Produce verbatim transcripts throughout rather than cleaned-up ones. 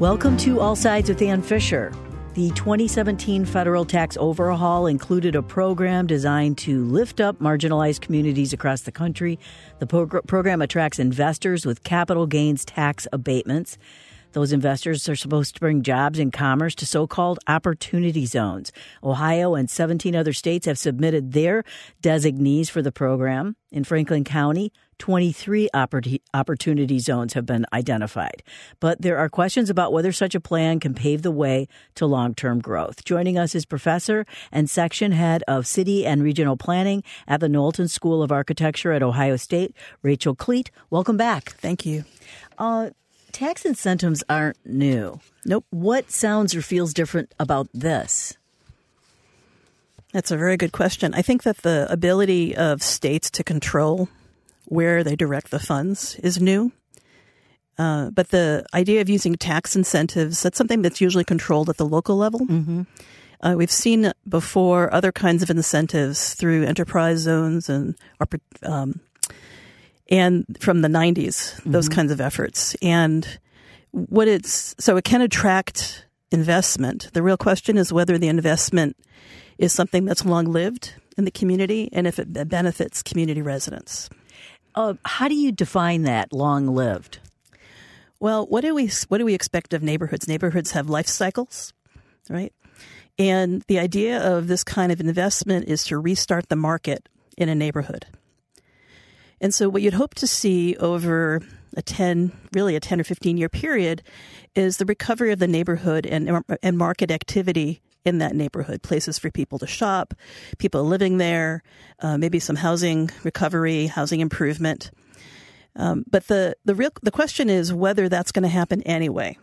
Welcome to All Sides with Ann Fisher. The twenty seventeen federal tax overhaul included a program designed to lift up marginalized communities across the country. The progr- program attracts investors with capital gains tax abatements. Those investors are supposed to bring jobs and commerce to so-called opportunity zones. Ohio and seventeen other states have submitted their designees for the program. In Franklin County, twenty-three oppor- opportunity zones have been identified. But there are questions about whether such a plan can pave the way to long-term growth. Joining us is professor and section head of city and regional planning at the Knowlton School of Architecture at Ohio State, Rachel Kleet. Welcome back. Thank you. Uh, tax incentives aren't new. Nope. What sounds or feels different about this? That's a very good question. I think that the ability of states to control where they direct the funds is new. Uh, but the idea of using tax incentives, that's something that's usually controlled at the local level. Mm-hmm. Uh, we've seen before other kinds of incentives through enterprise zones and um, and from the nineties, those mm-hmm. kinds of efforts. And what it's so it can attract investment. The real question is whether the investment is something that's long-lived in the community and if it benefits community residents. Uh, how do you define that, long-lived? Well, what do we what do we expect of neighborhoods? Neighborhoods have life cycles, right? And the idea of this kind of investment is to restart the market in a neighborhood. And so what you'd hope to see over a ten, really a ten or fifteen year period is the recovery of the neighborhood and and market activity in that neighborhood, places for people to shop, people living there, uh, maybe some housing recovery, housing improvement. Um, but the the real the question is whether that's going to happen anyway.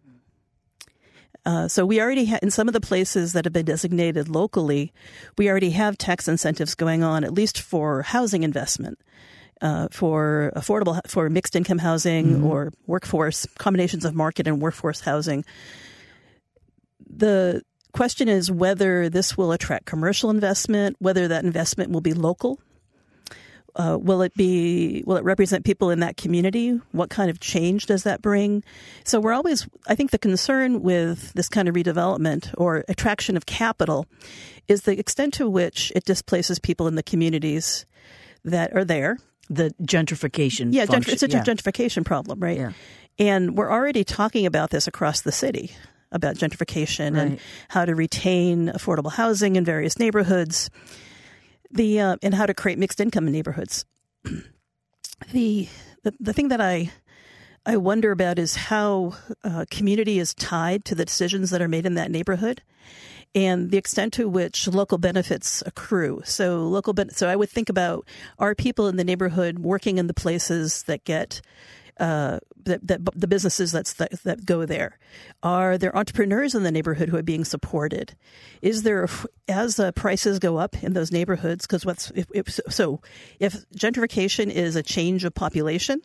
Uh, so we already ha- in some of the places that have been designated locally, we already have tax incentives going on, at least for housing investment, uh, for affordable, for mixed income housing mm-hmm. or workforce, combinations of market and workforce housing. The question is whether this will attract commercial investment, whether that investment will be local. Uh, will it be, will it represent people in that community? What kind of change does that bring? So we're always, I think the concern with this kind of redevelopment or attraction of capital is the extent to which it displaces people in the communities that are there. The gentrification. Yeah, function. Gentr- it's a yeah. gentrification problem, right? Yeah. And we're already talking about this across the city, about gentrification right. and how to retain affordable housing in various neighborhoods. The uh, and how to create mixed income in neighborhoods. the, the the thing that I I wonder about is how uh, community is tied to the decisions that are made in that neighborhood, and the extent to which local benefits accrue. So local ben- so I would think about, are people in the neighborhood working in the places that get uh, that, that the businesses that's, that that go there? Are there entrepreneurs in the neighborhood who are being supported? Is there, as uh, prices go up in those neighborhoods, because what's if, if, so if gentrification is a change of population,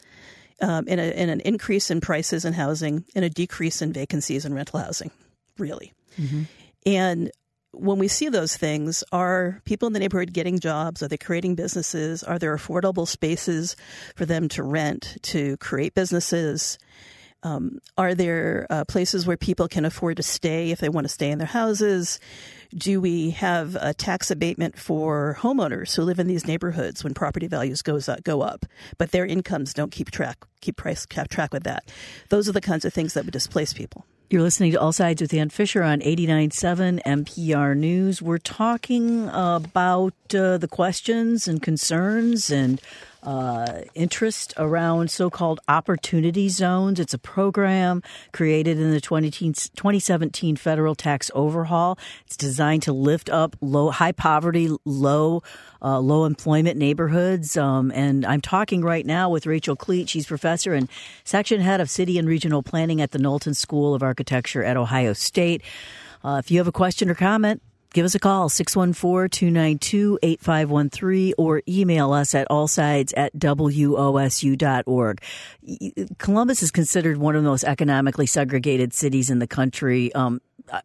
um, and, a, and an increase in prices in housing, and a decrease in vacancies in rental housing, really, mm-hmm. and when we see those things, are people in the neighborhood getting jobs? Are they creating businesses? Are there affordable spaces for them to rent, to create businesses? Um, are there uh, places where people can afford to stay if they want to stay in their houses? Do we have a tax abatement for homeowners who live in these neighborhoods when property values goes up, go up, but their incomes don't keep track, keep price, keep track with that? Those are the kinds of things that would displace people. You're listening to All Sides with Ann Fisher on eighty-nine point seven N P R News. We're talking about uh, the questions and concerns and uh, interest around so-called opportunity zones. It's a program created in the twenty seventeen federal tax overhaul. It's designed to lift up low, high poverty, low Uh, low employment neighborhoods. Um, and I'm talking right now with Rachel Kleet. She's professor and section head of city and regional planning at the Knowlton School of Architecture at Ohio State. Uh, if you have a question or comment, give us a call, six one four, two nine two, eight five one three, or email us at allsides at W O S U dot org. Columbus is considered one of the most economically segregated cities in the country. Um,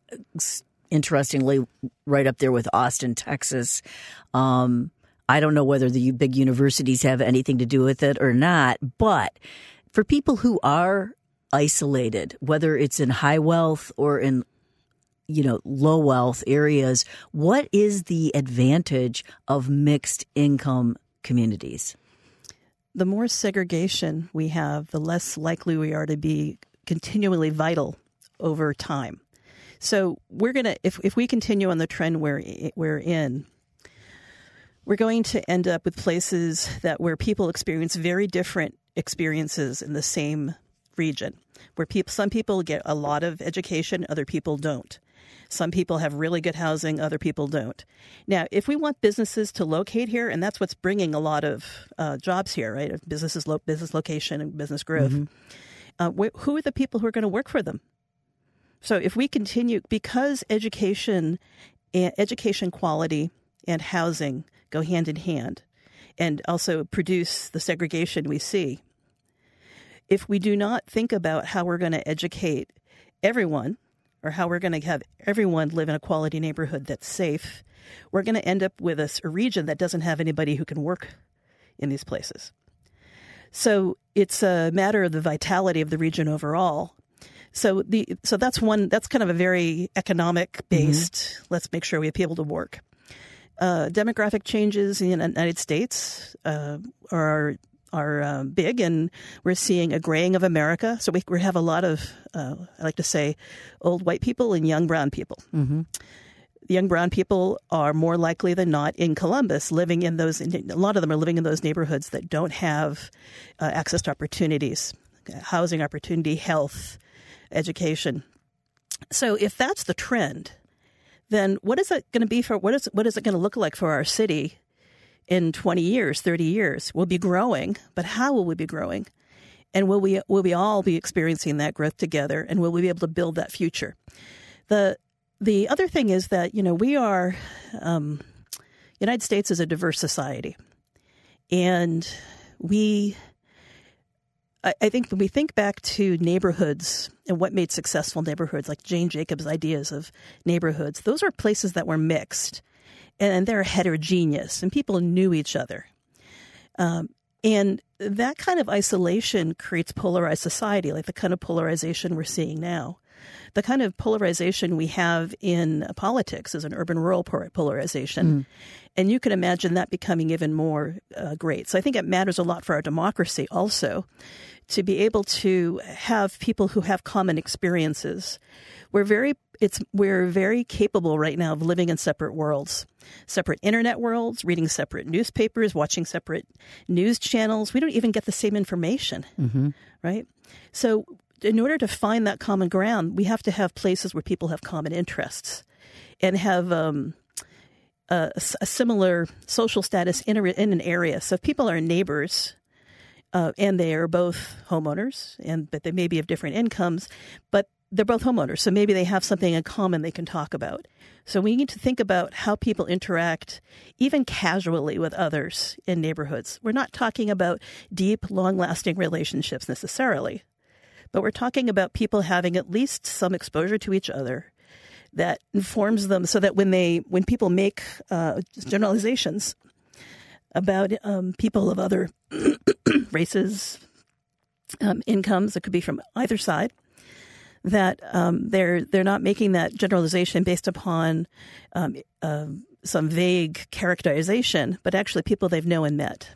Interestingly, right up there with Austin, Texas. Um, I don't know whether the big universities have anything to do with it or not, but for people who are isolated, whether it's in high wealth or in, you know, low wealth areas. What is the advantage of mixed income communities? The more segregation we have, the less likely we are to be continually vital over time. So we're going to, if, if we continue on the trend we're, we're in, we're going to end up with places that where people experience very different experiences in the same region, where people, some people get a lot of education, other people don't. Some people have really good housing, other people don't. Now, if we want businesses to locate here, and that's what's bringing a lot of uh, jobs here, right? Businesses, lo- business location and business growth. Mm-hmm. Uh, wh- who are the people who are going to work for them? So if we continue, because education, uh, education quality and housing go hand in hand, and also produce the segregation we see, if we do not think about how we're going to educate everyone, or how we're going to have everyone live in a quality neighborhood that's safe, we're going to end up with a, a region that doesn't have anybody who can work in these places. So it's a matter of the vitality of the region overall. So the so that's one that's kind of a very economic based. Mm-hmm. Let's make sure we have people to work. Uh, demographic changes in the United States uh, are are um, big, and we're seeing a graying of America. So we, we have a lot of, uh, I like to say, old white people and young brown people. Mm-hmm. The young brown people are more likely than not in Columbus, living in those, a lot of them are living in those neighborhoods that don't have uh, access to opportunities, housing opportunity, health, education. So if that's the trend, then what is it going to be for, what is, what is it going to look like for our city in twenty years, thirty years? We'll be growing, but how will we be growing? And will we will we all be experiencing that growth together? And will we be able to build that future? The the other thing is that, you know, we are, um, United States is a diverse society. And we, I, I think when we think back to neighborhoods and what made successful neighborhoods, like Jane Jacobs' ideas of neighborhoods, those are places that were mixed. And they're heterogeneous, and people knew each other. Um, and that kind of isolation creates polarized society, like the kind of polarization we're seeing now. The kind of polarization we have in politics is an urban-rural polarization. Mm. And you can imagine that becoming even more uh, great. So I think it matters a lot for our democracy also to be able to have people who have common experiences. We're very it's we're very capable right now of living in separate worlds, separate internet worlds, reading separate newspapers, watching separate news channels. We don't even get the same information, mm-hmm. right? So in order to find that common ground, we have to have places where people have common interests and have um, a, a similar social status in, a, in an area. So if people are neighbors, uh, and they are both homeowners, and but they may be of different incomes, but they're both homeowners, so maybe they have something in common they can talk about. So we need to think about how people interact, even casually, with others in neighborhoods. We're not talking about deep, long-lasting relationships necessarily, but we're talking about people having at least some exposure to each other that informs them, so that when they, when people make uh, generalizations about um, people of other races, um, incomes, it could be from either side, that um, they're they're not making that generalization based upon um, uh, some vague characterization, but actually people they've known and met.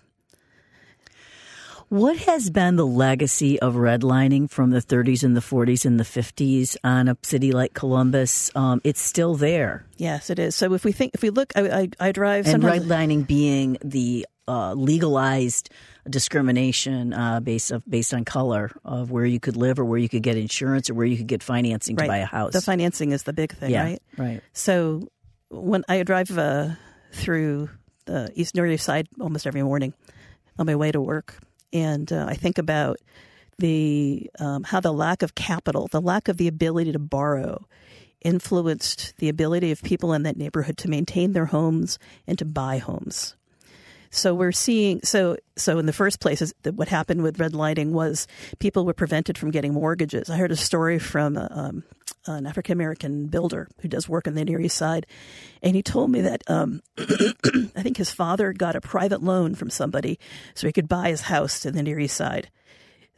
What has been the legacy of redlining from the thirties and the forties and the fifties on a city like Columbus? Um, it's still there. Yes, it is. So if we think, if we look, I, I, I drive. And redlining being the uh, legalized discrimination uh, based of based on color of where you could live or where you could get insurance or where you could get financing right. to buy a house. The financing is the big thing, yeah, right? Right. So when I drive uh, through the East North Side almost every morning on my way to work, and uh, I think about the um, how the lack of capital, the lack of the ability to borrow, influenced the ability of people in that neighborhood to maintain their homes and to buy homes. So we're seeing, so so in the first place, is that what happened with redlining was people were prevented from getting mortgages. I heard a story from um, an African-American builder who does work on the Near East Side, and he told me that um, I think his father got a private loan from somebody so he could buy his house in the Near East Side.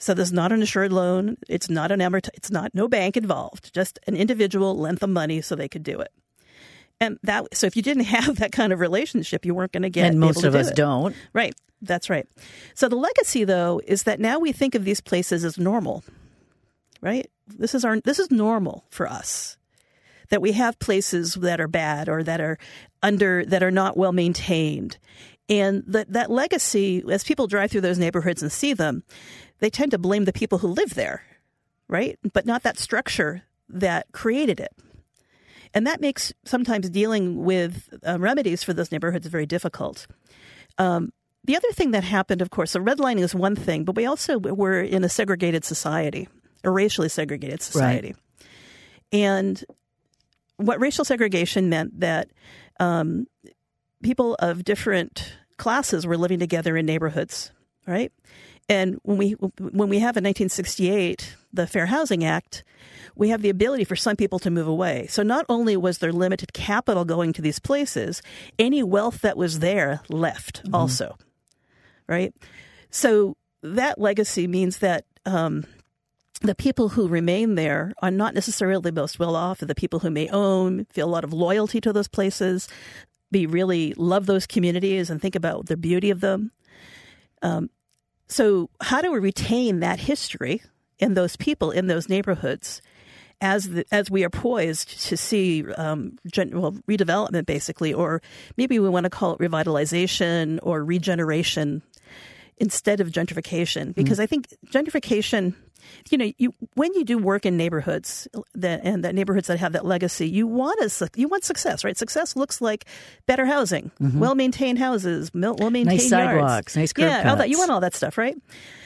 So this is not an insured loan. It's not an amort- It's not no bank involved. Just an individual lent them money so they could do it. And that so if you didn't have that kind of relationship, you weren't going to get. And most able to of do us it. don't. Right. That's right. So the legacy, though, is that now we think of these places as normal. Right. This is our. This is normal for us. That we have places that are bad or that are under that are not well maintained. And that, that legacy, as people drive through those neighborhoods and see them, they tend to blame the people who live there, right? But not that structure that created it. And that makes sometimes dealing with uh, remedies for those neighborhoods very difficult. Um, the other thing that happened, of course, so redlining is one thing, but we also were in a segregated society, a racially segregated society. Right. And what racial segregation meant that um, people of different classes were living together in neighborhoods, right? And when we when we have in nineteen sixty-eight the Fair Housing Act, we have the ability for some people to move away. So not only was there limited capital going to these places, any wealth that was there left mm-hmm. also, right? So that legacy means that um, the people who remain there are not necessarily the most well off. The people who may own feel a lot of loyalty to those places, be really love those communities and think about the beauty of them. Um, so how do we retain that history in those people in those neighborhoods as the, as we are poised to see um, gen, well, redevelopment, basically, or maybe we want to call it revitalization or regeneration instead of gentrification? Because mm-hmm. I think gentrification, you know, you when you do work in neighborhoods that and that neighborhoods that have that legacy, you want a, you want success, right? Success looks like better housing, mm-hmm. well maintained houses, well maintained nice sidewalks, yards. nice curb yeah, cuts. all that. You want all that stuff, right?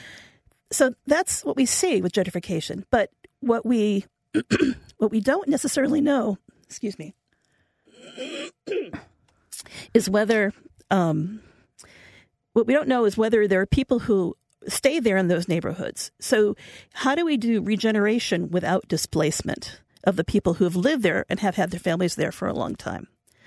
So that's what we see with gentrification. But what we what we don't necessarily know, excuse me, is whether um, what we don't know is whether there are people who stay there in those neighborhoods. So how do we do regeneration without displacement of the people who have lived there and have had their families there for a long time?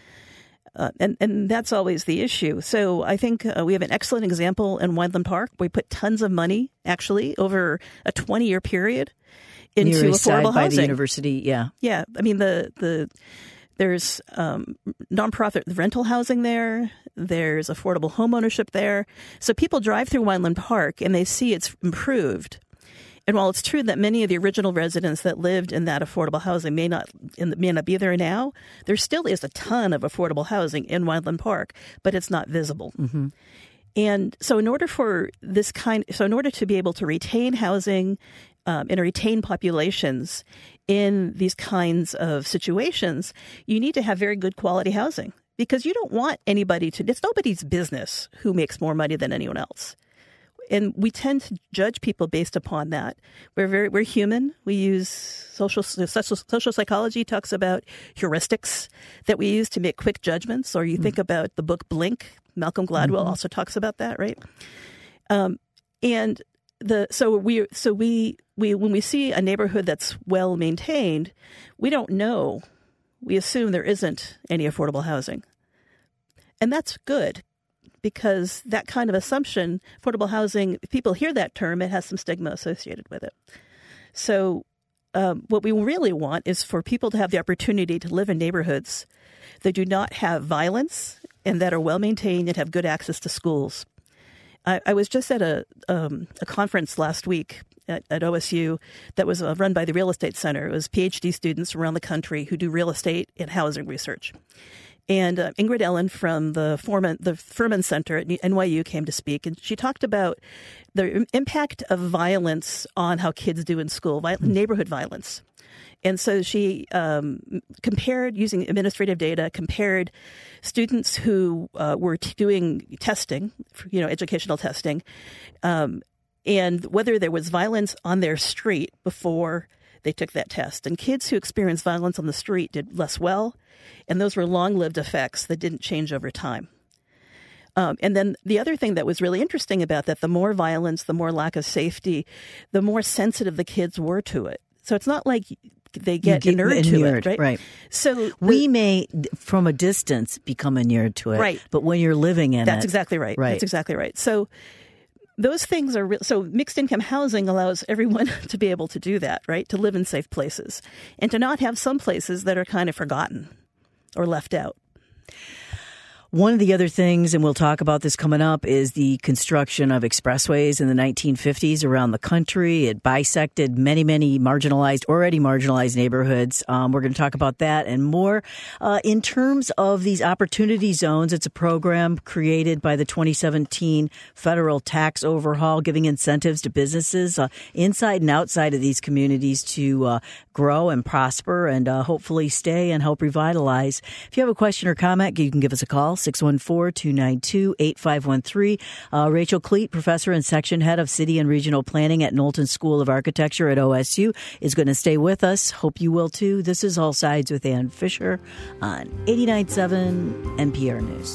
Uh, and, and that's always the issue. So I think uh, we have an excellent example in Wineland Park. We put tons of money, actually, over a twenty-year period into Near affordable side housing. By the university, yeah. Yeah. I mean, the the there's um, nonprofit rental housing there. There's affordable home ownership there. So people drive through Wineland Park and they see it's improved. And while it's true that many of the original residents that lived in that affordable housing may not in, may not be there now, there still is a ton of affordable housing in Wineland Park, but it's not visible. Mm-hmm. And so in order for this kind, so in order to be able to retain housing um, and retain populations in these kinds of situations, you need to have very good quality housing because you don't want anybody to, it's nobody's business who makes more money than anyone else. And we tend to judge people based upon that. We're very we're human. We use social social, social psychology talks about heuristics that we use to make quick judgments. Or you mm-hmm. think about the book Blink. Malcolm Gladwell mm-hmm. also talks about that, right? Um, and the so we so we we when we see a neighborhood that's well maintained, we don't know. We assume there isn't any affordable housing, and that's good. Because that kind of assumption, affordable housing, if people hear that term, it has some stigma associated with it. So um, what we really want is for people to have the opportunity to live in neighborhoods that do not have violence and that are well-maintained and have good access to schools. I, I was just at a, um, a conference last week at, at O S U that was uh, run by the Real Estate Center. It was PhD students around the country who do real estate and housing research. And uh, Ingrid Ellen from the Furman, the Furman Center at N Y U came to speak, and she talked about the impact of violence on how kids do in school, vi- neighborhood violence. And so she um, compared, using administrative data, compared students who uh, were t- doing testing, you know, educational testing, um, and whether there was violence on their street before they took that test. And kids who experienced violence on the street did less well. And those were long-lived effects that didn't change over time. Um, and then the other thing that was really interesting about that, the more violence, the more lack of safety, the more sensitive the kids were to it. So it's not like they get, get inured to it, right? Right. So the, we may, from a distance, become inured to it. Right. But when you're living in that's it. That's exactly right. Right. That's exactly right. So those things are re- so mixed income housing allows everyone to be able to do that, right? To live in safe places and to not have some places that are kind of forgotten or left out. One of the other things, and we'll talk about this coming up, is the construction of expressways in the nineteen fifties around the country. It bisected many, many marginalized, already marginalized neighborhoods. Um, we're going to talk about that and more. Uh, in terms of these opportunity zones, it's a program created by the twenty seventeen federal tax overhaul, giving incentives to businesses uh, inside and outside of these communities to uh, grow and prosper and uh, hopefully stay and help revitalize. If you have a question or comment, you can give us a call. six one four, two nine two, eight five one three. Uh, Rachel Cleet, professor and section head of city and regional planning at Knowlton School of Architecture at O S U, is going to stay with us. Hope you will too. This is All Sides with Ann Fisher on eighty-nine point seven N P R News.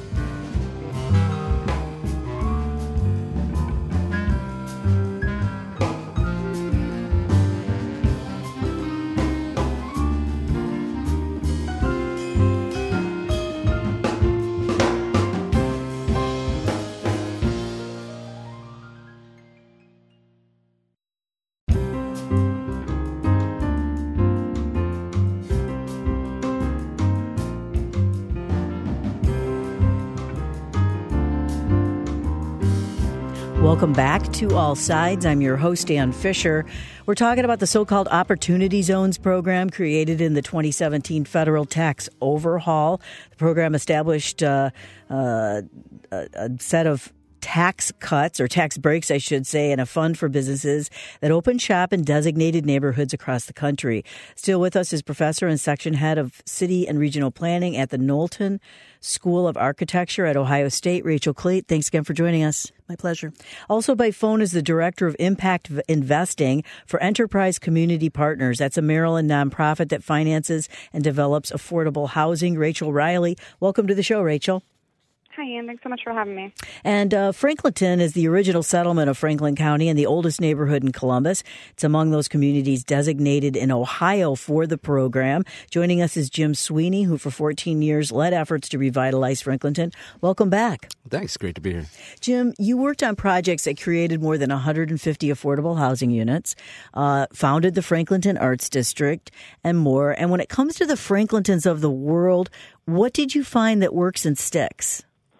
Welcome back to All Sides. I'm your host, Ann Fisher. We're talking about the so-called Opportunity Zones program created in the twenty seventeen federal tax overhaul. The program established uh, uh, a, a set of tax cuts or tax breaks, I should say, and a fund for businesses that open shop in designated neighborhoods across the country. Still with us is professor and section head of city and regional planning at the Knowlton School of Architecture at Ohio State, Rachel Cleet. Thanks again for joining us. My pleasure. Also by phone is the Director of Impact Investing for Enterprise Community Partners. That's a Maryland nonprofit that finances and develops affordable housing. Rachel Riley, welcome to the show, Rachel. Hi, Ann. Thanks so much for having me. And uh, Franklinton is the original settlement of Franklin County and the oldest neighborhood in Columbus. It's among those communities designated in Ohio for the program. Joining us is Jim Sweeney, who for fourteen years led efforts to revitalize Franklinton. Welcome back. Thanks. Great to be here. Jim, you worked on projects that created more than one hundred fifty affordable housing units, uh, founded the Franklinton Arts District, and more. And when it comes to the Franklintons of the world, what did you find that works and sticks?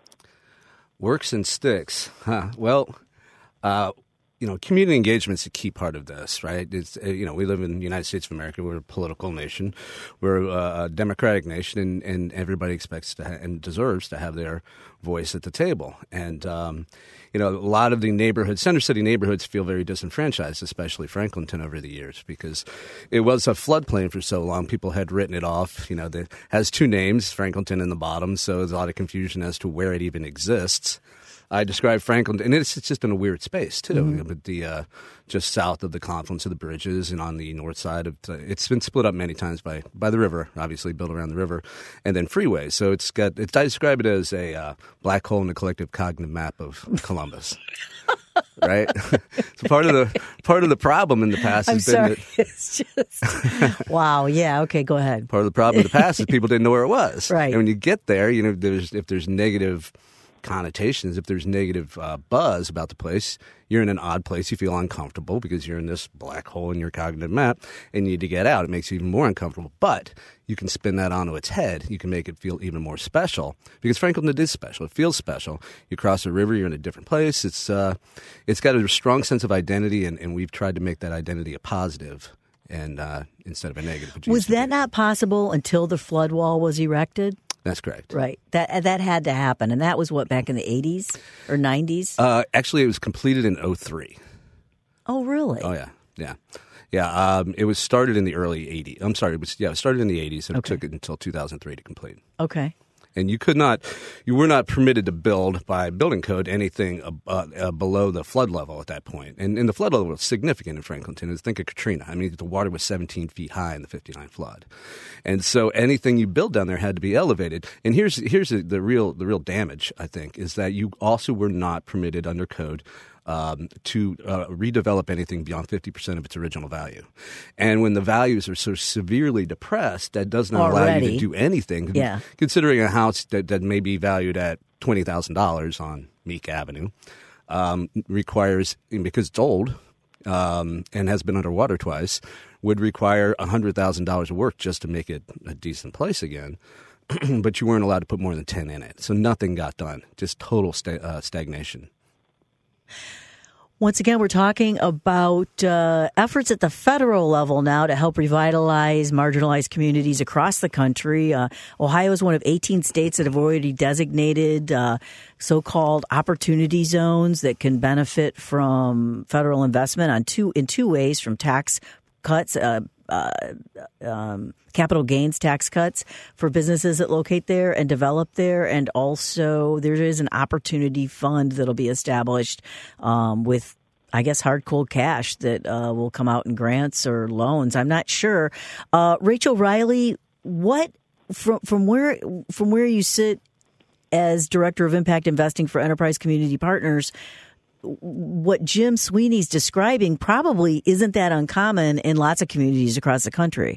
Works and sticks. Huh. Well, uh, you know, community engagement is a key part of this, right? It's, uh, you know, we live in the United States of America. We're a political nation. We're a, a democratic nation, and, and everybody expects to ha- and deserves to have their voice at the table. And, um, you know, a lot of the neighborhoods, center city neighborhoods, feel very disenfranchised, especially Franklinton over the years, because it was a floodplain for so long. People had written it off. You know, it has two names, Franklinton in the bottom, so there's a lot of confusion as to where it even exists. I describe Franklinton, and it's, it's just in a weird space, too. Mm-hmm. But the uh, just south of the confluence of the bridges and on the north side of the, it's been split up many times by, by the river, obviously built around the river, and then freeways. So it's got, it's, I describe it as a uh, black hole in the collective cognitive map of Columbus. Right? So part of the part of the problem in the past has I'm been sorry. That it's just wow. Yeah. Okay. Go ahead. Part of the problem in the past is people didn't know where it was. Right. And when you get there, you know, there's if there's negative connotations, if there's negative uh, buzz about the place, you're in an odd place. You feel uncomfortable because you're in this black hole in your cognitive map and you need to get out. It makes you even more uncomfortable. But you can spin that onto its head. You can make it feel even more special because Franklinton is special. It feels special. You cross a river, you're in a different place. It's uh, it's got a strong sense of identity, and, and we've tried to make that identity a positive and uh, instead of a negative. Was that not possible until the flood wall was erected? That's correct. Right. That that had to happen. And that was what, back in the eighties or nineties? Uh, actually, it was completed in oh three. Oh, really? Oh, yeah. Yeah. Yeah. Um, it was started in the early eighties. I'm sorry. It was, yeah, it started in the eighties, and Okay. it took it until two thousand three to complete. Okay. And you could not, you were not permitted to build by building code anything uh, uh, below the flood level at that point. And, and the flood level was significant in Franklinton. Think of Katrina. I mean, the water was seventeen feet high in the fifty-nine flood. And so anything you build down there had to be elevated. And here's here's the, the real the real damage, I think, is that you also were not permitted under code Um, to uh, redevelop anything beyond fifty percent of its original value. And when the values are so severely depressed, that does not allow Already. you to do anything. Yeah. Considering a house that, that may be valued at twenty thousand dollars on Meek Avenue, um, requires, because it's old um, and has been underwater twice, would require one hundred thousand dollars of work just to make it a decent place again. But you weren't allowed to put more than ten in it. So nothing got done, just total sta- uh, stagnation. Once again, we're talking about uh, efforts at the federal level now to help revitalize marginalized communities across the country. Uh, Ohio is one of eighteen states that have already designated uh, so-called opportunity zones that can benefit from federal investment on two in two ways: from tax cuts, uh, uh, um, capital gains tax cuts for businesses that locate there and develop there. And also there is an opportunity fund that'll be established um, with, I guess, hard cold cash that uh, will come out in grants or loans. I'm not sure. Uh, Rachel Riley, what from from where from where you sit as Director of Impact Investing for Enterprise Community Partners, what Jim Sweeney's describing probably isn't that uncommon in lots of communities across the country.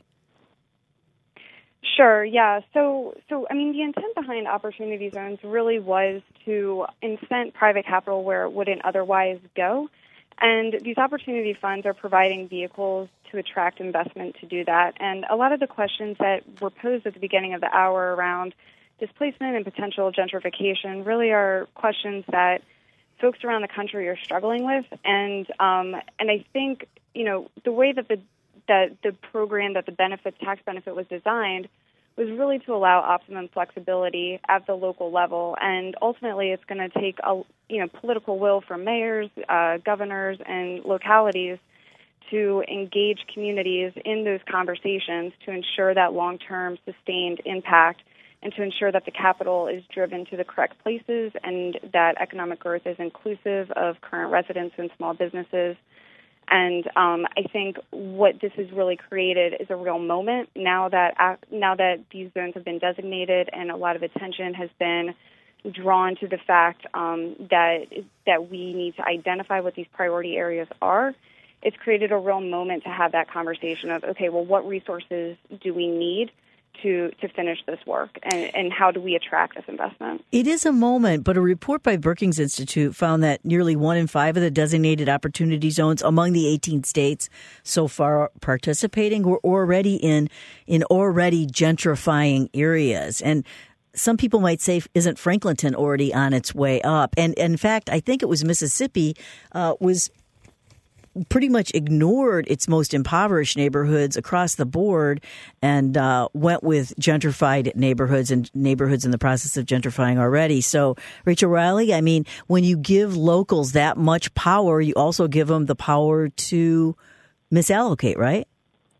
Sure, yeah. So, so I mean, the intent behind opportunity zones really was to incent private capital where it wouldn't otherwise go. And these opportunity funds are providing vehicles to attract investment to do that. And a lot of the questions that were posed at the beginning of the hour around displacement and potential gentrification really are questions that folks around the country are struggling with. And um, and I think, you know, the way that the that the program, that the benefit tax benefit was designed was really to allow optimum flexibility at the local level. And ultimately, it's going to take a you know political will from mayors, uh, governors, and localities to engage communities in those conversations to ensure that long-term sustained impact and to ensure that the capital is driven to the correct places and that economic growth is inclusive of current residents and small businesses. And um, I think what this has really created is a real moment now that uh, now that these zones have been designated and a lot of attention has been drawn to the fact um, that that we need to identify what these priority areas are. It's created a real moment to have that conversation of, okay, well, what resources do we need to to finish this work, and, and how do we attract this investment? It is a moment, but a report by Brookings Institute found that nearly one in five of the designated opportunity zones among the eighteen states so far participating were already in in already gentrifying areas. And some people might say, isn't Franklinton already on its way up? And, and in fact, I think it was Mississippi uh, was pretty much ignored its most impoverished neighborhoods across the board and uh, went with gentrified neighborhoods and neighborhoods in the process of gentrifying already. So, Rachel Riley, I mean, when you give locals that much power, you also give them the power to misallocate, right?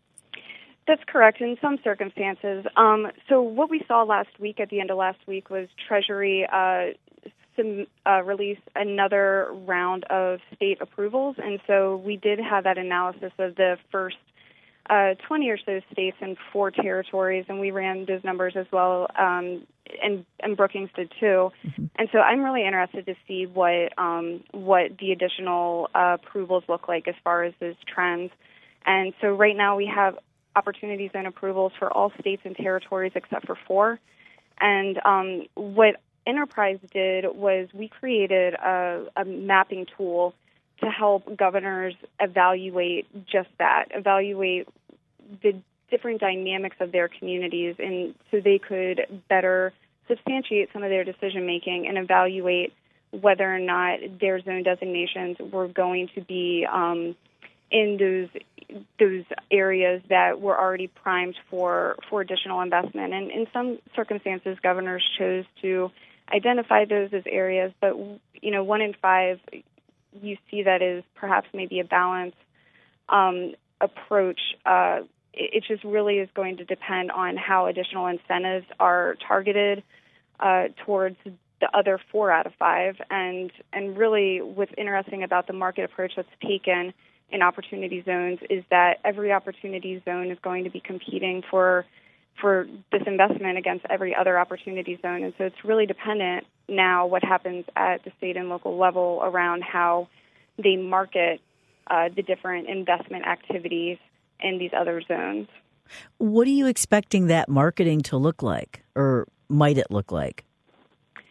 That's correct in some circumstances. Um, so what we saw last week, at the end of last week, was Treasury uh, some, uh, release another round of state approvals. And so we did have that analysis of the first uh, twenty or so states and four territories, and we ran those numbers as well, um, and, and Brookings did too. Mm-hmm. And so I'm really interested to see what um, what the additional uh, approvals look like as far as those trends. And so right now we have opportunity zone approvals for all states and territories except for four. And um, what Enterprise did was we created a, a mapping tool to help governors evaluate just that, evaluate the different dynamics of their communities, and so they could better substantiate some of their decision-making and evaluate whether or not their zone designations were going to be um, in those those areas that were already primed for, for additional investment. And in some circumstances, governors chose to identify those as areas, but, you know, one in five, you see that as perhaps maybe a balanced um, approach. Uh, it, it just really is going to depend on how additional incentives are targeted uh, towards the other four out of five. And, and really what's interesting about the market approach that's taken in opportunity zones is that every opportunity zone is going to be competing for for this investment against every other opportunity zone. And so it's really dependent now what happens at the state and local level around how they market uh, the different investment activities in these other zones. What are you expecting that marketing to look like, or might it look like?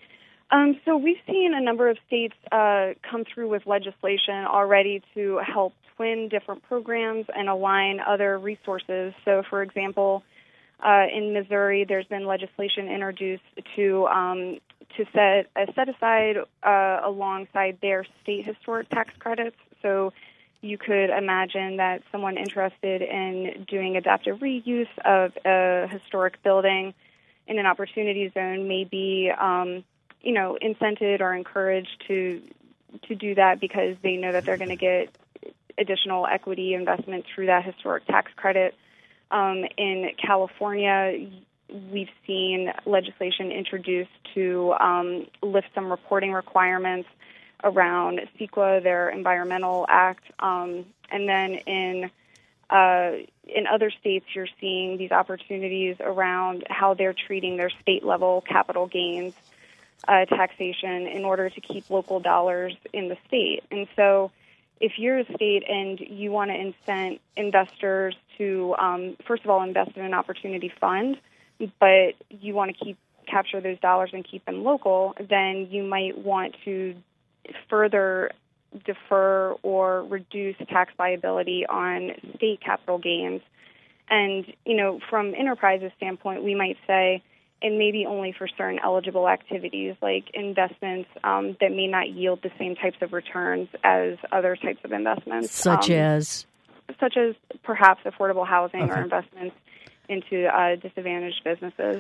Um, so we've seen a number of states uh, come through with legislation already to help twin different programs and align other resources. So, for example, uh, in Missouri, there's been legislation introduced to um, to set uh, set aside uh, alongside their state historic tax credits. So you could imagine that someone interested in doing adaptive reuse of a historic building in an opportunity zone may be um, you know, incented or encouraged to to do that because they know that they're going to get additional equity investment through that historic tax credit. Um, in California, we've seen legislation introduced to um, lift some reporting requirements around CEQA, their environmental act, um, and then in uh, in other states, you're seeing these opportunities around how they're treating their state level capital gains Uh, taxation in order to keep local dollars in the state. And so if you're a state and you want to incent investors to, um, first of all, invest in an opportunity fund, but you want to keep capture those dollars and keep them local, then you might want to further defer or reduce tax liability on state capital gains. And, you know, from Enterprise's standpoint, we might say, and maybe only for certain eligible activities like investments um, that may not yield the same types of returns as other types of investments. Such um, as? Such as perhaps affordable housing okay. or investments into uh, disadvantaged businesses.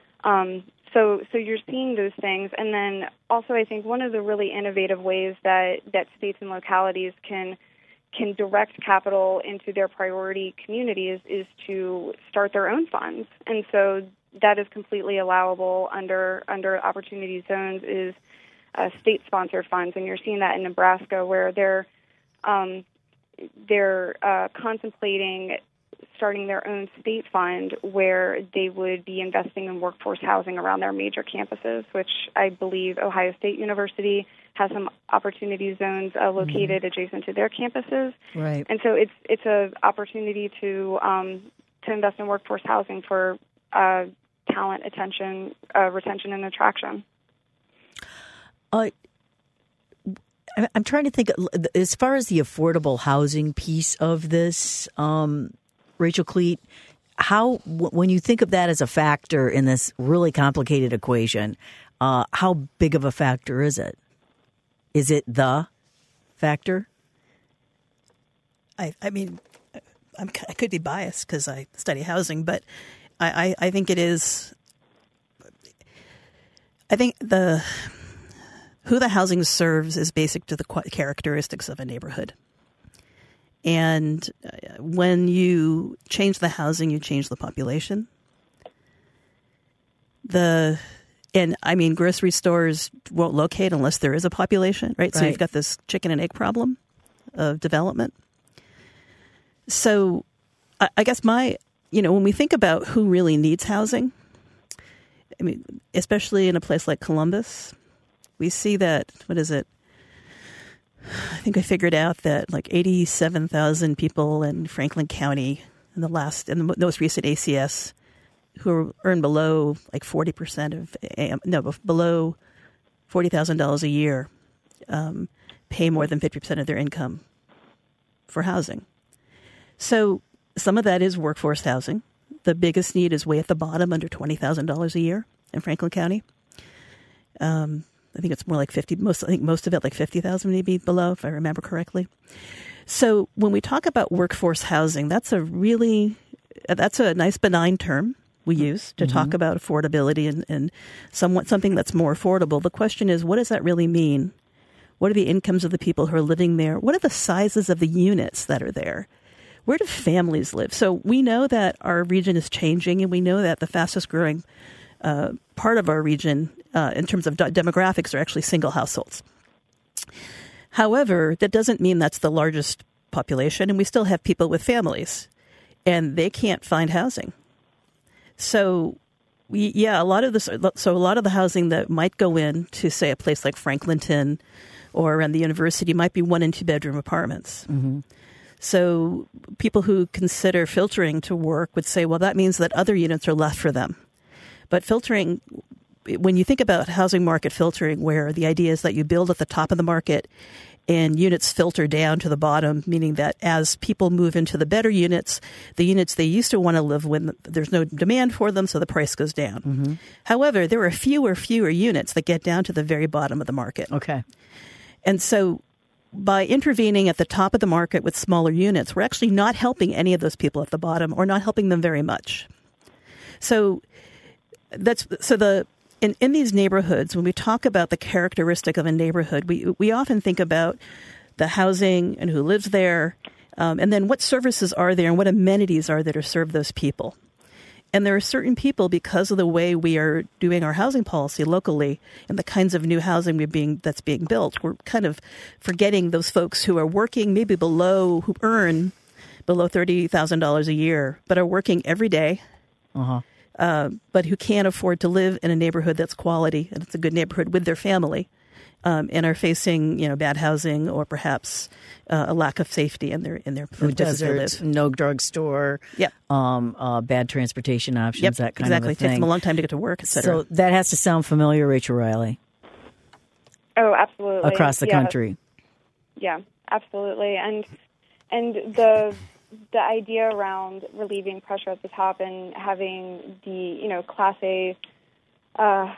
Um, so so you're seeing those things. And then also I think one of the really innovative ways that, that states and localities can can direct capital into their priority communities is to start their own funds. And so that is completely allowable under under opportunity zones is uh, state-sponsored funds, and you're seeing that in Nebraska where they're um, they're uh, contemplating starting their own state fund where they would be investing in workforce housing around their major campuses, which I believe Ohio State University has some opportunity zones uh, located mm-hmm. adjacent to their campuses. Right, and so it's it's an opportunity to um, to invest in workforce housing for uh, talent, attention, uh, retention, and attraction. Uh, I'm trying to think, as far as the affordable housing piece of this, um, Rachel Cleet, how, when you think of that as a factor in this really complicated equation, uh, how big of a factor is it? Is it the factor? I, I mean, I'm, I could be biased because I study housing, but I, I, I think it is. I think the who the housing serves is basic to the characteristics of a neighborhood. And when you change the housing, you change the population. The and I mean, grocery stores won't locate unless there is a population, right? right? So you've got this chicken and egg problem of development. So I, I guess my, you know, when we think about who really needs housing, I mean, especially in a place like Columbus, we see that, what is it? I think I figured out that like eighty-seven thousand people in Franklin County in the last, in the most recent A C S who earn below like forty percent of, no, below forty thousand dollars a year, um, pay more than fifty percent of their income for housing. So some of that is workforce housing. The biggest need is way at the bottom, under twenty thousand dollars a year in Franklin County. Um, I think it's more like fifty. Most I think most of it like fifty thousand maybe below, if I remember correctly. So when we talk about workforce housing, that's a really that's a nice benign term we use to mm-hmm. talk about affordability and, and somewhat something that's more affordable. The question is, what does that really mean? What are the incomes of the people who are living there? What are the sizes of the units that are there? Where do families live? So we know that our region is changing, and we know that the fastest growing uh, part of our region uh, in terms of de- demographics are actually single households. However, that doesn't mean that's the largest population, and we still have people with families, and they can't find housing. So, we, yeah, a lot of this. So, a lot of the housing that might go in to, say, a place like Franklinton or around the university might be one and two bedroom apartments. Mm-hmm. So, people who consider filtering to work would say, well, that means that other units are left for them. But filtering when you think about housing market filtering, where the idea is that you build at the top of the market and units filter down to the bottom, meaning that as people move into the better units, the units they used to want to live with, there's no demand for them, so the price goes down. Mm-hmm. However, there are fewer, fewer units that get down to the very bottom of the market. Okay. And so by intervening at the top of the market with smaller units, we're actually not helping any of those people at the bottom, or not helping them very much. So that's so the in, in these neighborhoods, when we talk about the characteristic of a neighborhood, we we often think about the housing and who lives there, um, and then what services are there and what amenities are there to serve those people. And there are certain people, because of the way we are doing our housing policy locally and the kinds of new housing we're being that's being built, we're kind of forgetting those folks who are working maybe below, who earn below thirty thousand dollars a year, but are working every day. Uh-huh. Uh, but who can't afford to live in a neighborhood that's quality and it's a good neighborhood with their family, um, and are facing, you know, bad housing or perhaps uh, a lack of safety in their in their food deserts, no drugstore, yep. um, uh, bad transportation options, yep, that kind exactly. of a thing. Takes them a long time to get to work, et cetera. So that has to sound familiar, Rachel Riley. Oh, absolutely. Across the yeah. country. Yeah, absolutely. And and the the idea around relieving pressure at the top and having the, you know, Class A uh,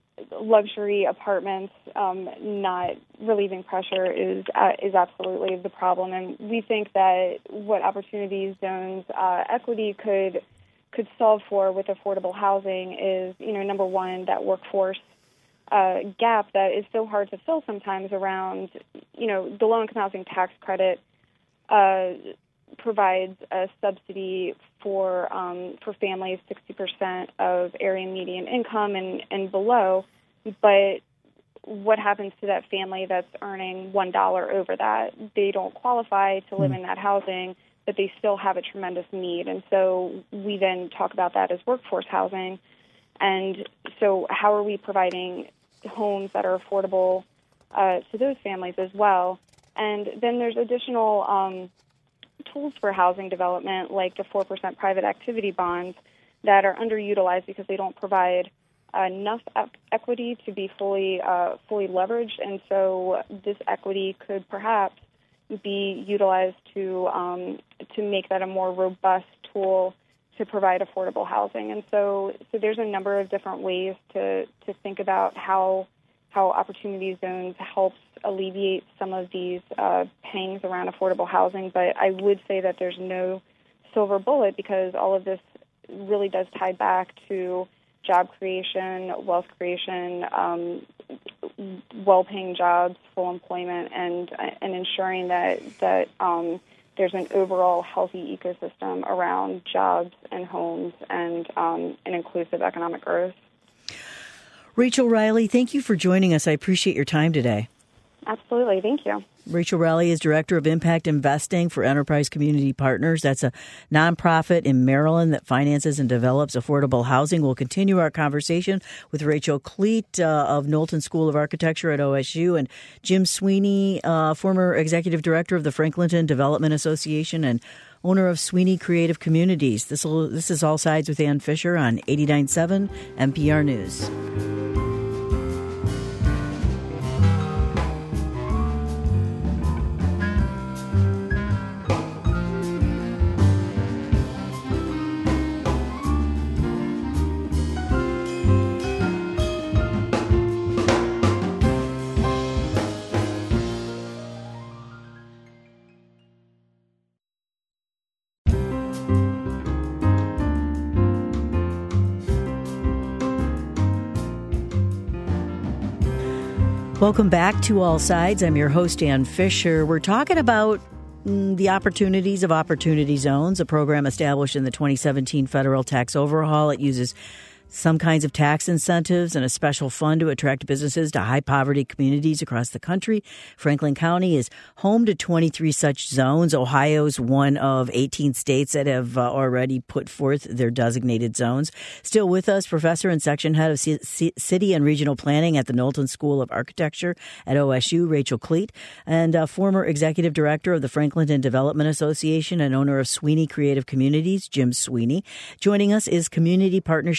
luxury apartments um, not relieving pressure is uh, is absolutely the problem. And we think that what Opportunity Zones uh, equity could could solve for with affordable housing is, you know, number one, that workforce uh, gap that is so hard to fill sometimes around, you know, the low-income housing tax credit uh, provides a subsidy for um, for families sixty percent of area median income and, and below. But what happens to that family that's earning one dollar over that? They don't qualify to live in that housing, but they still have a tremendous need. And so we then talk about that as workforce housing. And so how are we providing homes that are affordable uh, to those families as well? And then there's additional um, tools for housing development, like the four percent private activity bonds, that are underutilized because they don't provide enough equity to be fully uh, fully leveraged. And so this equity could perhaps be utilized to um, to make that a more robust tool to provide affordable housing. And so so there's a number of different ways to, to think about how how Opportunity Zones helps alleviate some of these uh, pangs around affordable housing. But I would say that there's no silver bullet, because all of this really does tie back to job creation, wealth creation, um, well-paying jobs, full employment, and and ensuring that that um, there's an overall healthy ecosystem around jobs and homes and um, an inclusive economic growth. Rachel Riley, thank you for joining us. I appreciate your time today. Absolutely. Thank you. Rachel Riley is Director of Impact Investing for Enterprise Community Partners. That's a nonprofit in Maryland that finances and develops affordable housing. We'll continue our conversation with Rachel Cleet uh, of Knowlton School of Architecture at O S U, and Jim Sweeney, uh, former Executive Director of the Franklinton Development Association and owner of Sweeney Creative Communities. This will, this is All Sides with Ann Fisher on eighty-nine point seven N P R News. Welcome back to All Sides. I'm your host, Ann Fisher. We're talking about mm, the opportunities of Opportunity Zones, a program established in the twenty seventeen federal tax overhaul. It uses some kinds of tax incentives and a special fund to attract businesses to high-poverty communities across the country. Franklin County is home to twenty-three such zones. Ohio's one of eighteen states that have uh, already put forth their designated zones. Still with us, Professor and Section Head of C- C- City and Regional Planning at the Knowlton School of Architecture at O S U, Rachel Cleet, and uh, former Executive Director of the Franklinton Development Association and owner of Sweeney Creative Communities, Jim Sweeney. Joining us is Community Partnership Manager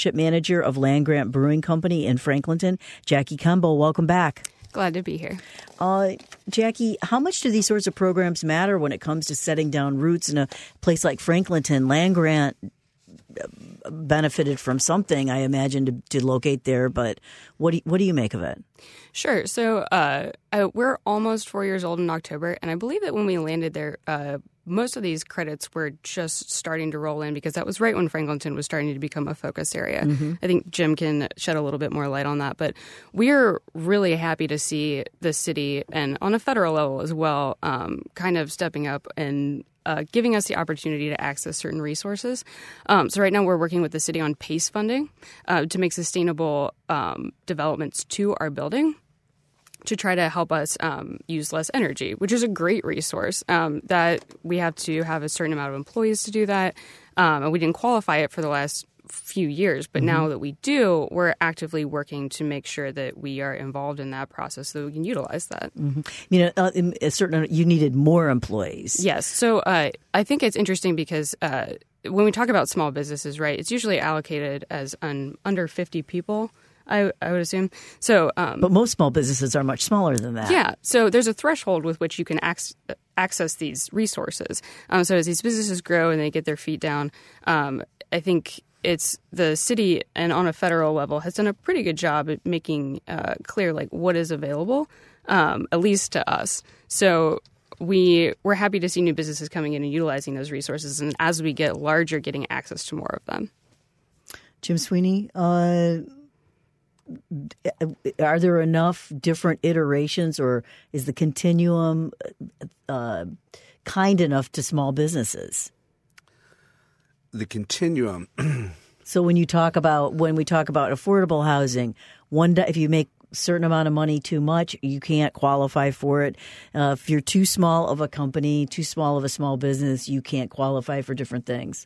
manager of Land Grant Brewing Company in Franklinton. Jackie Kemble, welcome back. Glad to be here. Uh, Jackie, how much do these sorts of programs matter when it comes to setting down roots in a place like Franklinton? Land Grant benefited from something, I imagine, to, to locate there, but what do you, what do you make of it? Sure. So uh, uh, we're almost four years old in October, and I believe that when we landed there, uh, most of these credits were just starting to roll in because that was right when Franklinton was starting to become a focus area. Mm-hmm. I think Jim can shed a little bit more light on that, but we're really happy to see the city, and on a federal level as well, um, kind of stepping up and Uh, giving us the opportunity to access certain resources. Um, so right now we're working with the city on PACE funding uh, to make sustainable um, developments to our building to try to help us um, use less energy, which is a great resource um, that we have to have a certain amount of employees to do that. Um, and we didn't qualify it for the last few years, but mm-hmm. now that we do, we're actively working to make sure that we are involved in that process so that we can utilize that. Mm-hmm. You know, uh, in a certain you needed more employees. Yes. So uh, I think it's interesting because uh, when we talk about small businesses, right, it's usually allocated as un, under fifty people. I, I would assume. So, um, but most small businesses are much smaller than that. Yeah. So there's a threshold with which you can ac- access these resources. Um, so as these businesses grow and they get their feet down, um, I think it's the city and on a federal level has done a pretty good job at making uh, clear like what is available, um, at least to us. So we we're happy to see new businesses coming in and utilizing those resources, and as we get larger, getting access to more of them. Jim Sweeney, uh, are there enough different iterations, or is the continuum uh, kind enough to small businesses? The continuum. So when you talk about when we talk about affordable housing, one if you make a certain amount of money too much, you can't qualify for it. Uh, if you're too small of a company, too small of a small business, you can't qualify for different things.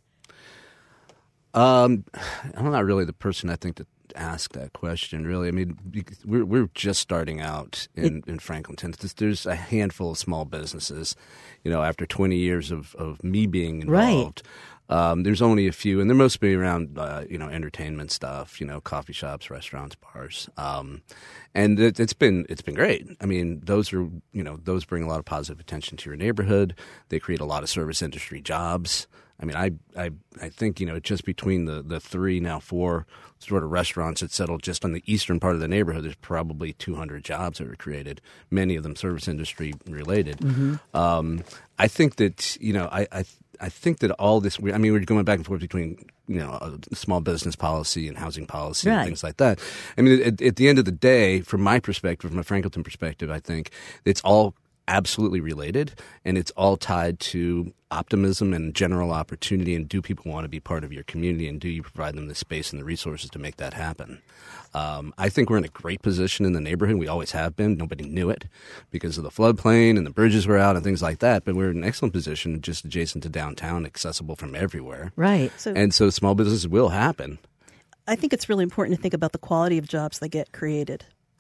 Um, I'm not really the person I think to ask that question. Really, I mean, we're we're just starting out in, in Franklinton. There's a handful of small businesses. You know, after twenty years of, of me being involved. Right. Um, there's only a few, and they're mostly around, uh, you know, entertainment stuff, you know, coffee shops, restaurants, bars. Um, and it, it's been it's been great. I mean, those are, you know, those bring a lot of positive attention to your neighborhood. They create a lot of service industry jobs. I mean, I I, I think, you know, just between the, the three, now four sort of restaurants that settle just on the eastern part of the neighborhood, there's probably two hundred jobs that were created, many of them service industry related. Mm-hmm. Um, I think that, you know, I, I I think that all this, I mean, we're going back and forth between, you know, small business policy and housing policy right. and things like that. I mean, at, at the end of the day, from my perspective, from a Franklinton perspective, I think it's all absolutely related, and it's all tied to optimism and general opportunity, and do people want to be part of your community, and do you provide them the space and the resources to make that happen? Um, I think we're in a great position in the neighborhood. We always have been. Nobody knew it because of the floodplain and the bridges were out and things like that, but we're in an excellent position just adjacent to downtown, accessible from everywhere. Right. So, and so small businesses will happen. I think it's really important to think about the quality of jobs that get created.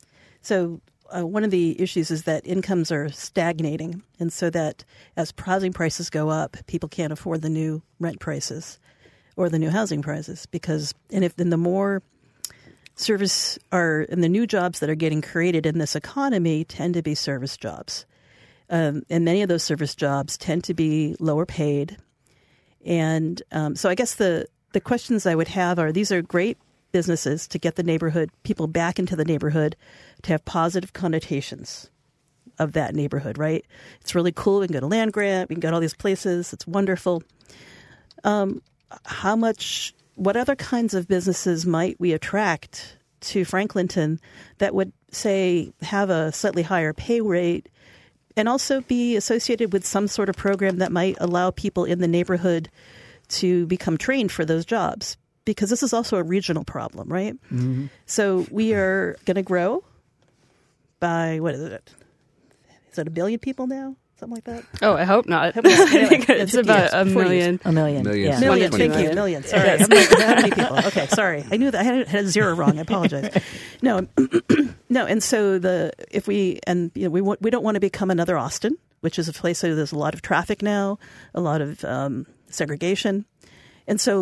So Uh, one of the issues is that incomes are stagnating, and so that as housing prices go up, people can't afford the new rent prices or the new housing prices. Because, and if then the more service are, and the new jobs that are getting created in this economy tend to be service jobs, um, and many of those service jobs tend to be lower paid. And um, so, I guess the the questions I would have are: these are great businesses to get the neighborhood, people back into the neighborhood, to have positive connotations of that neighborhood, right? It's really cool. We can go to Land Grant. We can go to all these places. It's wonderful. Um, how much, what other kinds of businesses might we attract to Franklinton that would, say, have a slightly higher pay rate and also be associated with some sort of program that might allow people in the neighborhood to become trained for those jobs? Because this is also a regional problem, right? Mm-hmm. So we are going to grow by, what is it? Is it a billion people now? Something like that? Oh, I hope not. I, hope not. I think it's about a million. A million. Million. Yeah. Million. Thank you. Million. Sorry. I'm like, how many people? Okay. Sorry. I knew that I had, had a zero wrong. I apologize. No, no. And so the, if we, and you know, we want, we don't want to become another Austin, which is a place where there's a lot of traffic now, a lot of um, segregation. And so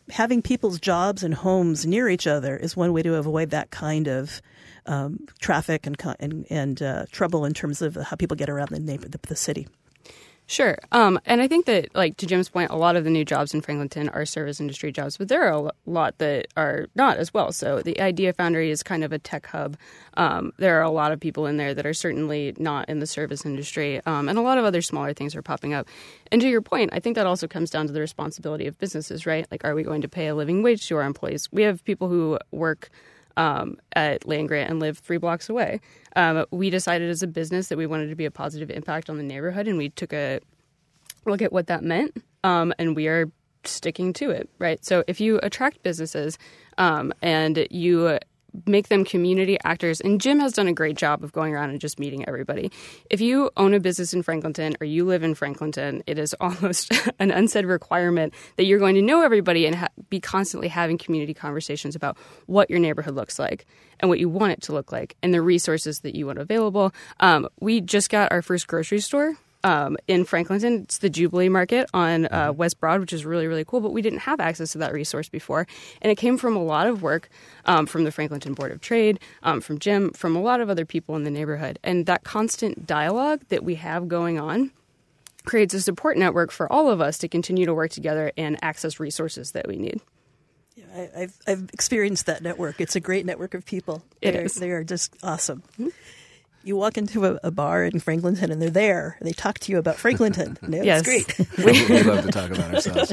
having people's jobs and homes near each other is one way to avoid that kind of um, traffic and and, and uh, trouble in terms of how people get around the neighbor, the, the city. Sure. Um, and I think that, like, to Jim's point, a lot of the new jobs in Franklinton are service industry jobs, but there are a lot that are not as well. So the Idea Foundry is kind of a tech hub. Um, there are a lot of people in there that are certainly not in the service industry, um, and a lot of other smaller things are popping up. And to your point, I think that also comes down to the responsibility of businesses, right? Like, are we going to pay a living wage to our employees? We have people who work Um, at Land Grant and live three blocks away. Um, we decided as a business that we wanted to be a positive impact on the neighborhood, and we took a look at what that meant, um, and we are sticking to it, right? So if you attract businesses um, and you make them community actors, and Jim has done a great job of going around and just meeting everybody. If you own a business in Franklinton or you live in Franklinton, it is almost an unsaid requirement that you're going to know everybody and ha- be constantly having community conversations about what your neighborhood looks like and what you want it to look like and the resources that you want available. Um, we just got our first grocery store Um, in Franklinton. It's the Jubilee Market on uh, West Broad, which is really, really cool, but we didn't have access to that resource before. And it came from a lot of work um, from the Franklinton Board of Trade, um, from Jim, from a lot of other people in the neighborhood. And that constant dialogue that we have going on creates a support network for all of us to continue to work together and access resources that we need. Yeah, I, I've, I've experienced that network. It's a great network of people. It They're, is. They are just awesome. Mm-hmm. You walk into a, a bar in Franklinton and they're there. They talk to you about Franklinton. No, Yes. It's great. we, we love to talk about ourselves.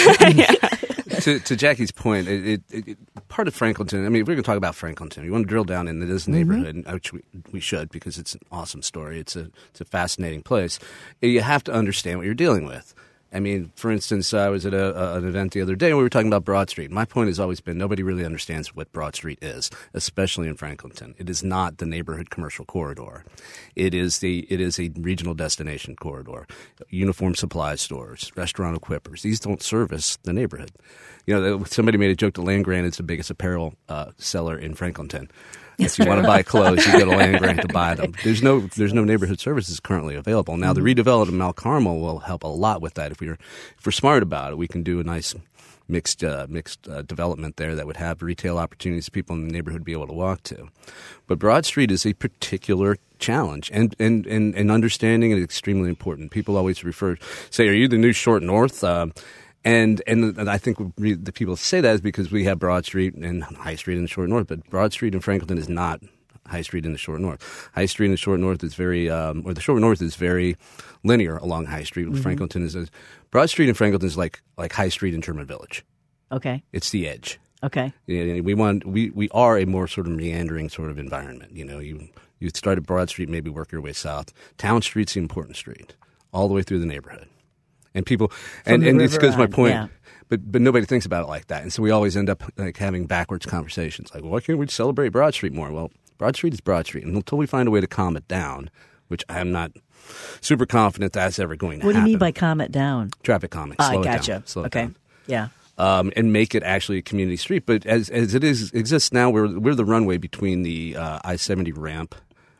to, to Jackie's point, it, it, it, part of Franklinton, I mean, if we're going to talk about Franklinton, you want to drill down into this neighborhood, mm-hmm. which we, we should because it's an awesome story. It's a, it's a fascinating place. You have to understand what you're dealing with. I mean, for instance, I was at a, a, an event the other day and we were talking about Broad Street. My point has always been nobody really understands what Broad Street is, especially in Franklinton. It is not the neighborhood commercial corridor. It is the it is a regional destination corridor. Uniform supply stores, restaurant equippers. These don't service the neighborhood. You know, somebody made a joke that Land Grant is the biggest apparel uh, seller in Franklinton. If you want to buy clothes, you go to Land Grant to buy them. There's no there's no neighborhood services currently available. Now, the redevelopment of Mount Carmel will help a lot with that. If we're if we're smart about it, we can do a nice mixed uh, mixed uh, development there that would have retail opportunities people in the neighborhood be able to walk to. But Broad Street is a particular challenge, and and and, and understanding it is extremely important. People always refer say, "Are you the new Short North?" Um, And and I think we, the people say that is because we have Broad Street and High Street in the Short North, but Broad Street in Franklinton is not High Street in the Short North. High Street in the Short North is very, um, or the Short North is very linear along High Street. Mm-hmm. Franklinton is a, Broad Street in Franklinton is like like High Street in Sherman Village. Okay, it's the edge. Okay, yeah, we want we, we are a more sort of meandering sort of environment. You know, you you start at Broad Street, maybe work your way south. Town Street's the important street, all the way through the neighborhood. And people, and, and this goes my point, yeah. but but nobody thinks about it like that, and so we always end up like having backwards conversations. Like, well, why can't we celebrate Broad Street more? Well, Broad Street is Broad Street, and until we find a way to calm it down, which I'm not super confident that's ever going to what happen. What do you mean by calm it down? Traffic calming. I Slow it gotcha. down. Slow okay. it down. Yeah. Um, and make it actually a community street. But as as it is exists now, we're we're the runway between the uh, I seventy ramp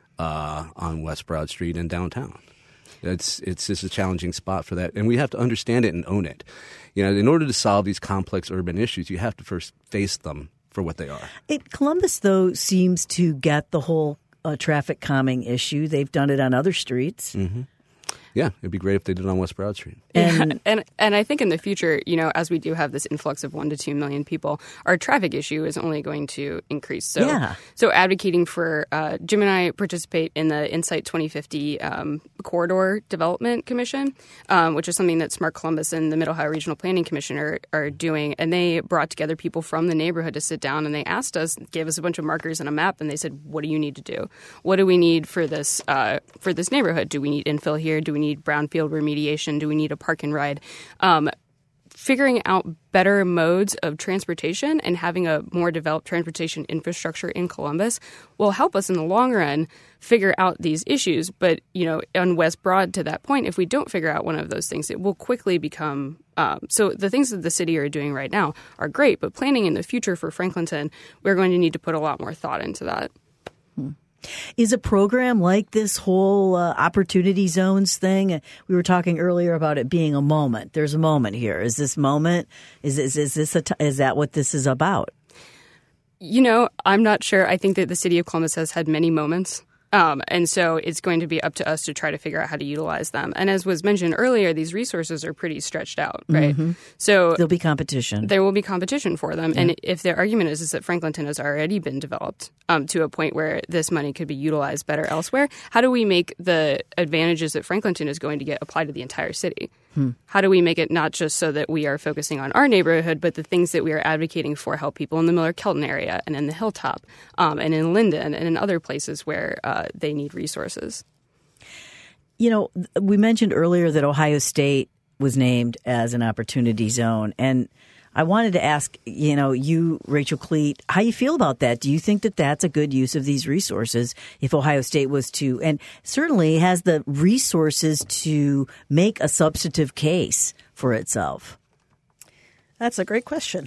uh, on West Broad Street and downtown. It's it's just a challenging spot for that, and we have to understand it and own it. You know, in order to solve these complex urban issues, you have to first face them for what they are. It, Columbus, though, seems to get the whole uh, traffic calming issue. They've done it on other streets. Mm-hmm. Yeah, it'd be great if they did it on West Broad Street. And, yeah, and and I think in the future, you know, as we do have this influx of one to two million people, our traffic issue is only going to increase. So, yeah. so advocating for uh, Jim and I participate in the Insight twenty fifty um, Corridor Development Commission, um, which is something that Smart Columbus and the Mid Ohio Regional Planning Commission are, are doing. And they brought together people from the neighborhood to sit down, and they asked us, gave us a bunch of markers and a map, and they said, "What do you need to do? What do we need for this uh, for this neighborhood? Do we need infill here? Do we need brownfield remediation? Do we need a park and ride?" Um, figuring out better modes of transportation and having a more developed transportation infrastructure in Columbus will help us in the long run figure out these issues. But, you know, on West Broad, to that point, if we don't figure out one of those things, it will quickly become um, so the things that the city are doing right now are great, but planning in the future for Franklinton, we're going to need to put a lot more thought into that. Hmm. Is a program like this whole uh, opportunity zones thing? We were talking earlier about it being a moment. There's a moment here. Is this moment? Is is is this a t- is that what this is about? You know, I'm not sure. I think that the city of Columbus has had many moments. Um, and so it's going to be up to us to try to figure out how to utilize them. And as was mentioned earlier, these resources are pretty stretched out, right? Mm-hmm. So there'll be competition. There will be competition for them. Yeah. And if their argument is, is that Franklinton has already been developed um, to a point where this money could be utilized better elsewhere, how do we make the advantages that Franklinton is going to get applied to the entire city? Hmm. How do we make it not just so that we are focusing on our neighborhood, but the things that we are advocating for help people in the Miller-Kelton area and in the Hilltop um, and in Linden and in other places where uh, they need resources? You know, we mentioned earlier that Ohio State was named as an opportunity zone. And I wanted to ask, you know, you, Rachel Cleet, how you feel about that? Do you think that that's a good use of these resources if Ohio State was to, and certainly has the resources to make a substantive case for itself? That's a great question.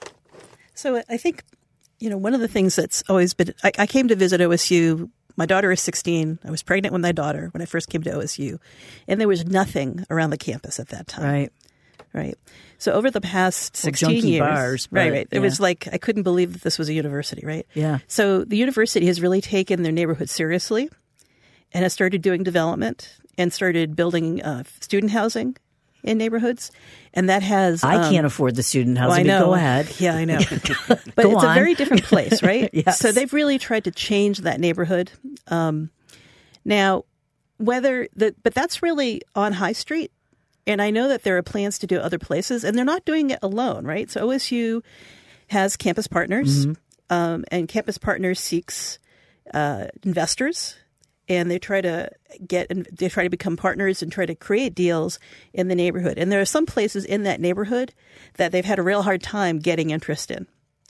So I think, you know, one of the things that's always been, I, I came to visit O S U. My daughter is sixteen. I was pregnant with my daughter when I first came to O S U, and there was nothing around the campus at that time. Right. Right. So over the past sixteen well, years, bars, but, right, right. It yeah. was like, I couldn't believe that this was a university, right? Yeah. So the university has really taken their neighborhood seriously and has started doing development and started building uh, student housing in neighborhoods. And that has... I um, can't afford the student housing. Well, I know. Go ahead. Yeah, I know. But Go it's on. a very different place, right? Yes. So they've really tried to change that neighborhood. Um, now, whether... the But that's really on High Street. And I know that there are plans to do other places, and they're not doing it alone, right? So O S U has Campus Partners, mm-hmm. um, and Campus Partners seeks uh, investors, and they try to get they try to become partners and try to create deals in the neighborhood. And there are some places in that neighborhood that they've had a real hard time getting interest in.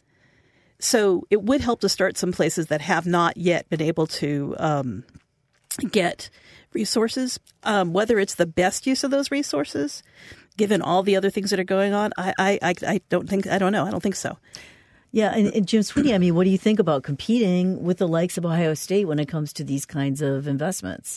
So it would help to start some places that have not yet been able to um, get resources, um, whether it's the best use of those resources, given all the other things that are going on. I, I, I don't think, I don't know. I don't think so. Yeah. And, and Jim Sweeney, I mean, what do you think about competing with the likes of Ohio State when it comes to these kinds of investments?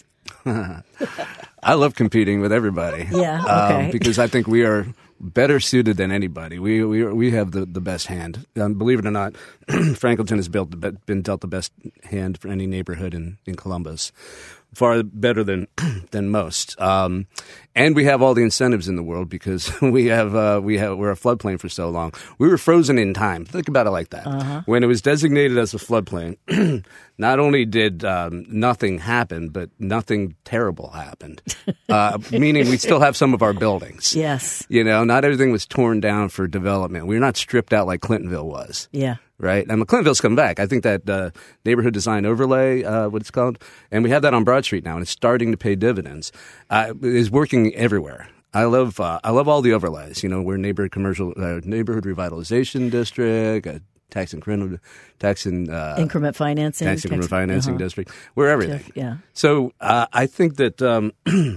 I love competing with everybody. Yeah. Okay. Um, because I think we are better suited than anybody. We we we have the, the best hand. Um, believe it or not, Franklinton has built the, been dealt the best hand for any neighborhood in, in Columbus. Far better than than most, um, and we have all the incentives in the world because we have uh, we have we're a floodplain for so long. We were frozen in time. Think about it like that. Uh-huh. When it was designated as a floodplain, not only did um, nothing happen, but nothing terrible happened. Uh, meaning we still have some of our buildings. Yes, you know, not everything was torn down for development. We're not stripped out like Clintonville was. Yeah. Right? And Clintonville's come back. I think that uh, neighborhood design overlay, uh, what it's called, and we have that on Broad Street now, and it's starting to pay dividends. Uh, it's working everywhere. I love uh, I love all the overlays. You know, we're neighborhood commercial uh, neighborhood revitalization district, uh, tax increment, tax and uh, increment financing, tax increment tax, financing uh-huh. district. We're everything. Yeah. So uh, I think that. Um,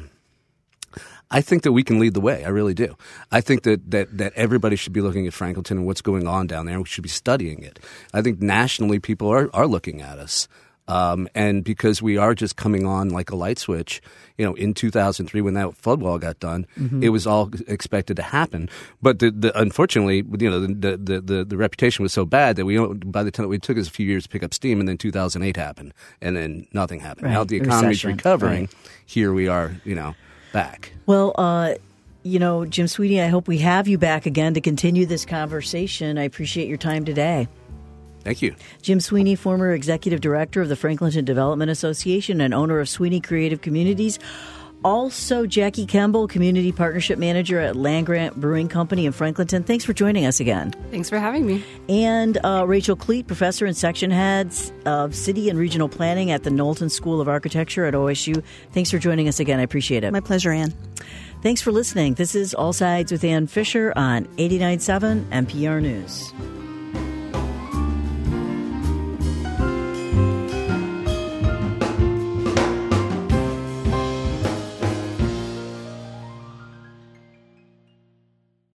I think that we can lead the way. I really do. I think that, that, that everybody should be looking at Franklinton and what's going on down there. We should be studying it. I think nationally people are, are looking at us. Um, and because we are just coming on like a light switch, you know, in two thousand three when that flood wall got done, mm-hmm. it was all expected to happen. But the, the, unfortunately, you know, the, the, the, the reputation was so bad that we by the time it took us a few years to pick up steam, and then two thousand eight happened, and then nothing happened. Right. Now the economy's Recession. recovering. Right. Here we are, you know, back. Well, uh, you know, Jim Sweeney, I hope we have you back again to continue this conversation. I appreciate your time today. Thank you. Jim Sweeney, former executive director of the Franklinton Development Association and owner of Sweeney Creative Communities. Also, Jackie Kemble, community partnership manager at Land Grant Brewing Company in Franklinton. Thanks for joining us again. Thanks for having me. And uh, Rachel Cleet, professor and section heads of city and regional planning at the Knowlton School of Architecture at O S U. Thanks for joining us again. I appreciate it. My pleasure, Ann. Thanks for listening. This is All Sides with Ann Fisher on eighty-nine point seven N P R News.